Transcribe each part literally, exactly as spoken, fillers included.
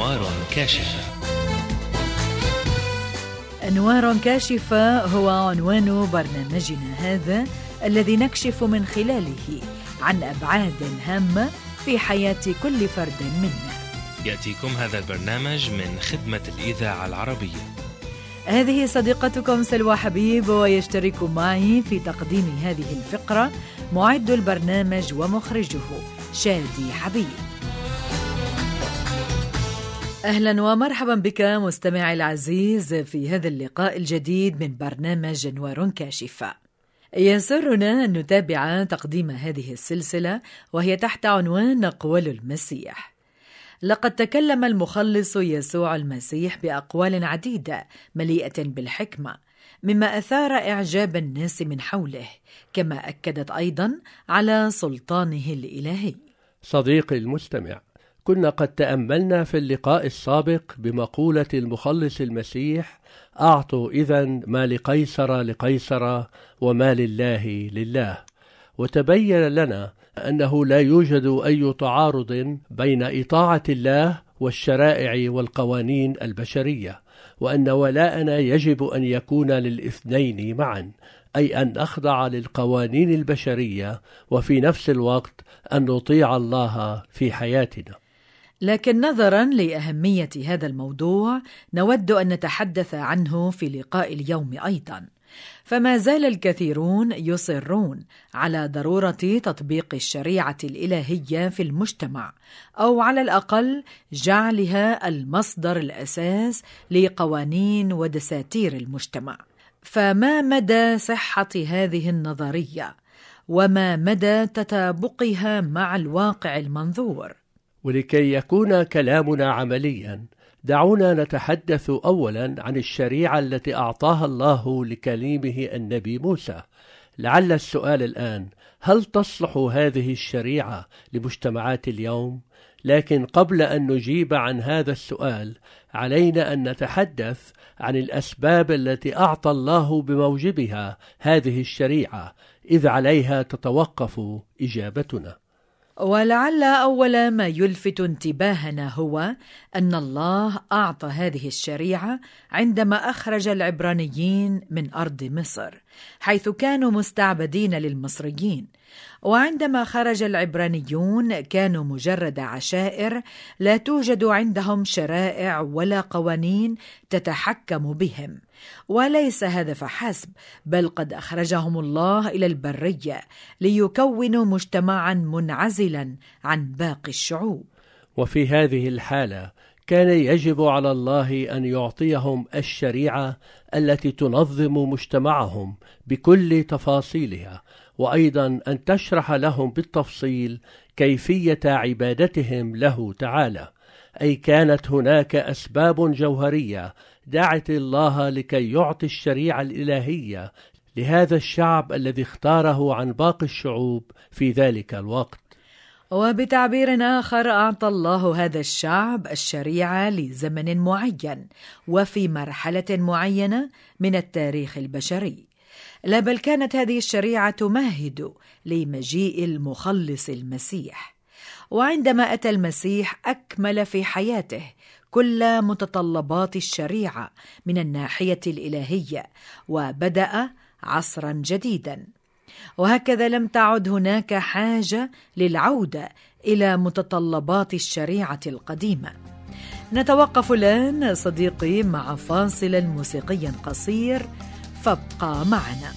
أنوار كاشفة. أنوار كاشفة هو عنوان برنامجنا هذا، الذي نكشف من خلاله عن أبعاد هامة في حياة كل فرد منا. يأتيكم هذا البرنامج من خدمة الإذاعة العربية. هذه صديقتكم سلوى حبيب، ويشترك معي في تقديم هذه الفقرة معد البرنامج ومخرجه شادي حبيب. أهلا ومرحبا بك مستمعي العزيز في هذا اللقاء الجديد من برنامج أنوار كاشفة. يسرنا أن نتابع تقديم هذه السلسلة وهي تحت عنوان أقوال المسيح. لقد تكلم المخلص يسوع المسيح بأقوال عديدة مليئة بالحكمة، مما أثار إعجاب الناس من حوله، كما أكدت أيضا على سلطانه الإلهي. صديقي المستمع، كنا قد تأملنا في اللقاء السابق بمقولة المخلص المسيح: أعطوا إذن ما لقيصر لقيصر وما لله لله. وتبين لنا أنه لا يوجد أي تعارض بين إطاعة الله والشرائع والقوانين البشرية، وأن ولاءنا يجب أن يكون للاثنين معا، أي أن نخضع للقوانين البشرية وفي نفس الوقت أن نطيع الله في حياتنا. لكن نظرا لأهمية هذا الموضوع نود أن نتحدث عنه في لقاء اليوم أيضا، فما زال الكثيرون يصرون على ضرورة تطبيق الشريعة الإلهية في المجتمع، أو على الأقل جعلها المصدر الأساس لقوانين ودساتير المجتمع. فما مدى صحة هذه النظرية؟ وما مدى تطابقها مع الواقع المنظور؟ ولكي يكون كلامنا عمليا، دعونا نتحدث أولا عن الشريعة التي أعطاها الله لكليمه النبي موسى. لعل السؤال الآن: هل تصلح هذه الشريعة لمجتمعات اليوم؟ لكن قبل أن نجيب عن هذا السؤال، علينا أن نتحدث عن الأسباب التي أعطى الله بموجبها هذه الشريعة، إذ عليها تتوقف إجابتنا. ولعل أول ما يلفت انتباهنا هو أن الله أعطى هذه الشريعة عندما أخرج العبرانيين من أرض مصر، حيث كانوا مستعبدين للمصريين. وعندما خرج العبرانيون كانوا مجرد عشائر، لا توجد عندهم شرائع ولا قوانين تتحكم بهم. وليس هذا فحسب، بل قد أخرجهم الله إلى البرية ليكونوا مجتمعا منعزلا عن باقي الشعوب. وفي هذه الحالة كان يجب على الله أن يعطيهم الشريعة التي تنظم مجتمعهم بكل تفاصيلها، وأيضا أن تشرح لهم بالتفصيل كيفية عبادتهم له تعالى. أي كانت هناك أسباب جوهرية دعت الله لكي يعطي الشريعة الإلهية لهذا الشعب الذي اختاره عن باقي الشعوب في ذلك الوقت. وبتعبير آخر، أعطى الله هذا الشعب الشريعة لزمن معين وفي مرحلة معينة من التاريخ البشري. لا بل كانت هذه الشريعة تمهد لمجيء المخلص المسيح. وعندما أتى المسيح أكمل في حياته كل متطلبات الشريعة من الناحية الإلهية، وبدأ عصرا جديدا. وهكذا لم تعد هناك حاجة للعودة إلى متطلبات الشريعة القديمة. نتوقف الآن صديقي مع فاصل موسيقي قصير، فابقى معنا.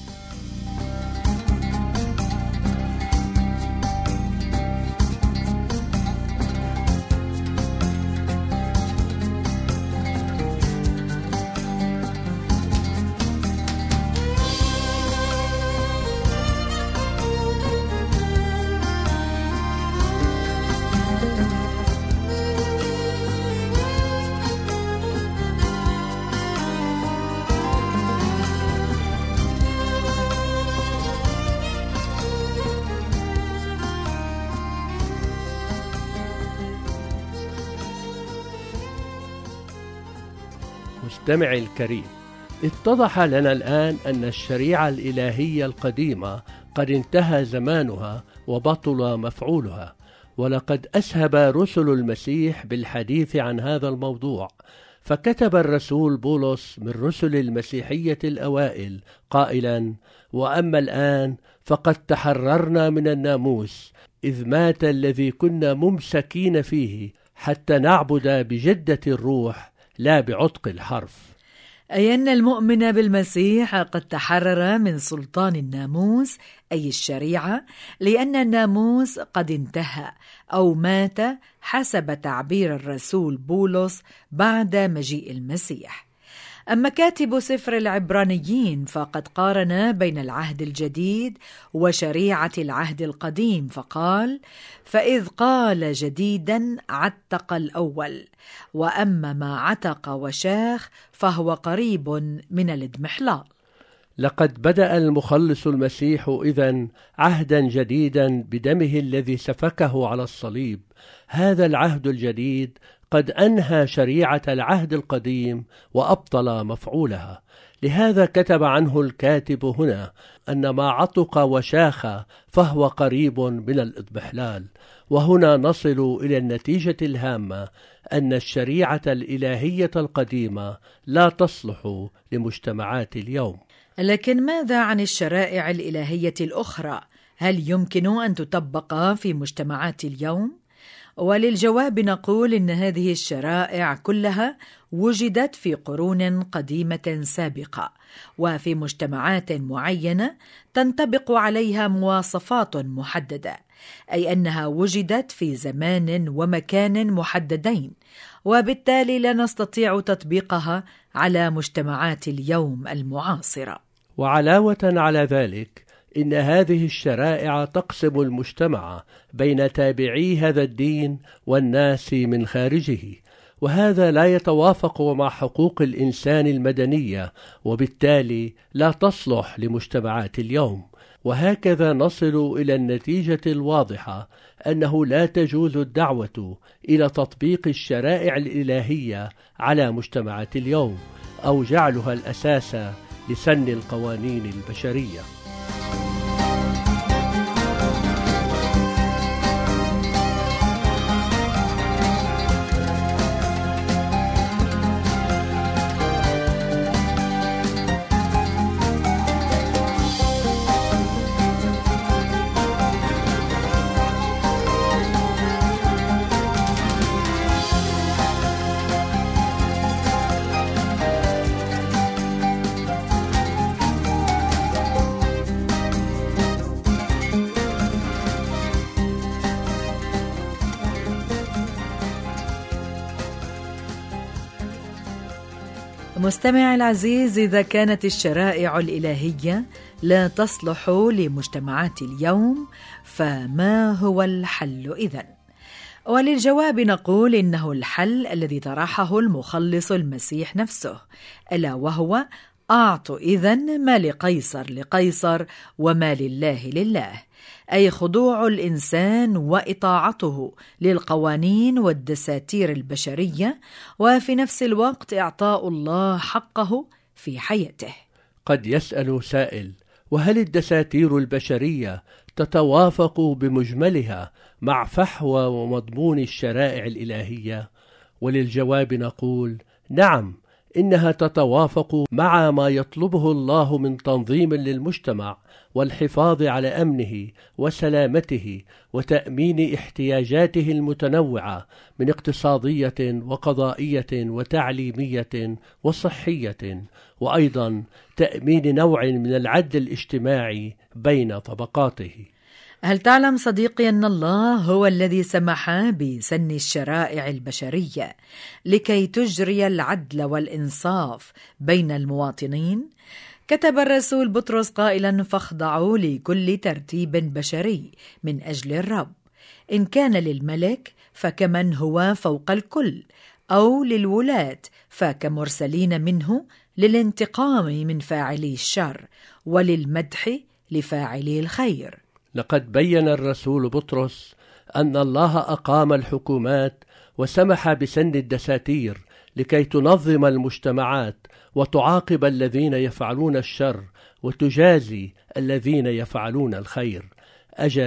مستمعي الكريم، اتضح لنا الآن أن الشريعة الإلهية القديمة قد انتهى زمانها وبطل مفعولها، ولقد أسهب رسل المسيح بالحديث عن هذا الموضوع، فكتب الرسول بولس من رسل المسيحية الأوائل قائلا: وأما الآن فقد تحررنا من الناموس، إذ مات الذي كنا ممسكين فيه، حتى نعبد بجدة الروح لا بعتق الحرف. أي أن المؤمن بالمسيح قد تحرر من سلطان الناموس أي الشريعة، لأن الناموس قد انتهى أو مات حسب تعبير الرسول بولس بعد مجيء المسيح. أما كاتب سفر العبرانيين فقد قارن بين العهد الجديد وشريعة العهد القديم، فقال: فإذ قال جديدا عتق الأول، وأما ما عتق وشاخ فهو قريب من الإضمحلال. لقد بدأ المخلص المسيح إذن عهدا جديدا بدمه الذي سفكه على الصليب. هذا العهد الجديد قد أنهى شريعة العهد القديم وأبطل مفعولها. لهذا كتب عنه الكاتب هنا أن ما عتق وشاخ فهو قريب من الإضمحلال. وهنا نصل إلى النتيجة الهامة أن الشريعة الإلهية القديمة لا تصلح لمجتمعات اليوم. لكن ماذا عن الشرائع الإلهية الأخرى؟ هل يمكن أن تطبق في مجتمعات اليوم؟ وللجواب نقول إن هذه الشرائع كلها وجدت في قرون قديمة سابقة، وفي مجتمعات معينة تنطبق عليها مواصفات محددة، أي أنها وجدت في زمان ومكان محددين، وبالتالي لا نستطيع تطبيقها على مجتمعات اليوم المعاصرة. وعلاوة على ذلك، إن هذه الشرائع تقسم المجتمع بين تابعي هذا الدين والناس من خارجه، وهذا لا يتوافق مع حقوق الإنسان المدنية، وبالتالي لا تصلح لمجتمعات اليوم. وهكذا نصل إلى النتيجة الواضحة أنه لا تجوز الدعوة إلى تطبيق الشرائع الإلهية على مجتمعات اليوم، أو جعلها الأساس لسن القوانين البشرية. مستمع العزيز، إذا كانت الشرائع الإلهية لا تصلح لمجتمعات اليوم، فما هو الحل إذن؟ وللجواب نقول إنه الحل الذي طرحه المخلص المسيح نفسه، ألا وهو: أعطوا إذن ما لقيصر لقيصر وما لله لله، أي خضوع الإنسان وإطاعته للقوانين والدساتير البشرية، وفي نفس الوقت إعطاء الله حقه في حياته. قد يسأل سائل: وهل الدساتير البشرية تتوافق بمجملها مع فحوى ومضمون الشرائع الإلهية؟ وللجواب نقول: نعم، إنها تتوافق مع ما يطلبه الله من تنظيم للمجتمع والحفاظ على أمنه وسلامته وتأمين احتياجاته المتنوعة من اقتصادية وقضائية وتعليمية وصحية، وأيضا تأمين نوع من العدل الاجتماعي بين طبقاته. هل تعلم صديقي أن الله هو الذي سمح بسن الشرائع البشرية لكي تجري العدل والإنصاف بين المواطنين؟ كتب الرسول بطرس قائلا: فاخضعوا لكل ترتيب بشري من أجل الرب، إن كان للملك فكمن هو فوق الكل، أو للولاة فكمرسلين منه للانتقام من فاعلي الشر وللمدح لفاعلي الخير. لقد بين الرسول بطرس أن الله أقام الحكومات وسمح بسن الدساتير لكي تنظم المجتمعات وتعاقب الذين يفعلون الشر وتجازي الذين يفعلون الخير. أجل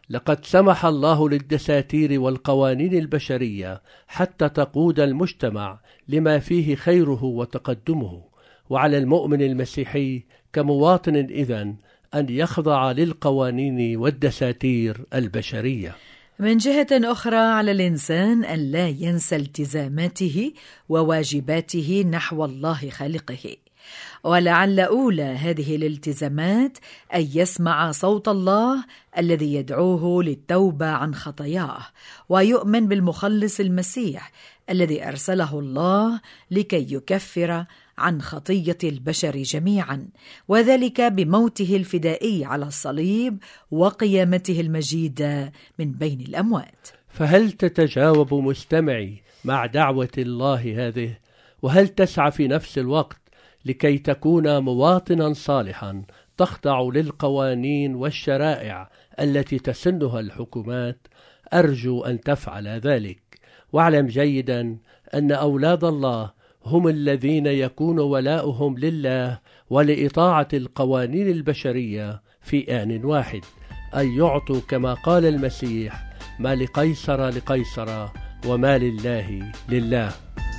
لقد سمح الله للدساتير والقوانين البشرية حتى تقود المجتمع لما فيه خيره وتقدمه، وعلى المؤمن المسيحي كمواطن إذن أن يخضع للقوانين والدساتير البشرية. من جهة أخرى على الإنسان أن لا ينسى التزاماته وواجباته نحو الله خالقه، ولعل أولى هذه الالتزامات أن يسمع صوت الله الذي يدعوه للتوبة عن خطاياه، ويؤمن بالمخلص المسيح الذي أرسله الله لكي يكفر عن خطية البشر جميعا، وذلك بموته الفدائي على الصليب وقيامته المجيدة من بين الأموات. فهل تتجاوب مستمعي مع دعوة الله هذه؟ وهل تسعى في نفس الوقت لكي تكون مواطنا صالحا تخضع للقوانين والشرائع التي تسنها الحكومات؟ أرجو أن تفعل ذلك، واعلم جيدا أن أولاد الله هم الذين يكون ولاؤهم لله ولإطاعة القوانين البشرية في آن واحد، أن يعطوا كما قال المسيح: ما لقيصر لقيصر وما لله لله.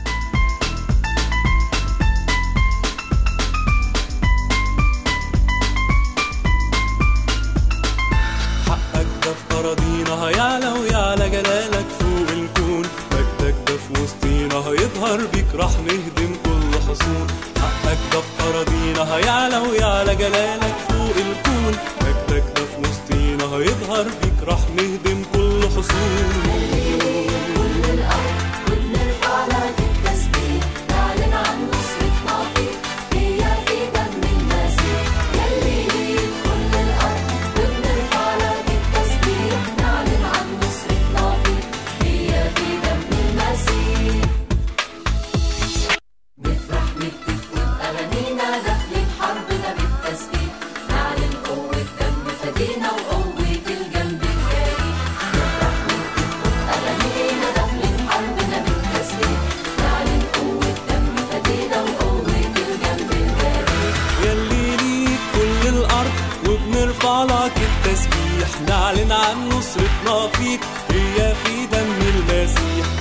حقك ده في أراضينا هيعلى ويعلى جلالك فوق الكون، مجدك ده في وسطينا هيظهر بيك راح نهدم كل حصون. حقك ده في أراضينا هيعلى ويعلى جلالك فوق الكون، مجدك ده في وسطينا هيظهر بيك راح نهدم كل حصون. نعلن عن نصرتنا فيك، هي في دم المسيح.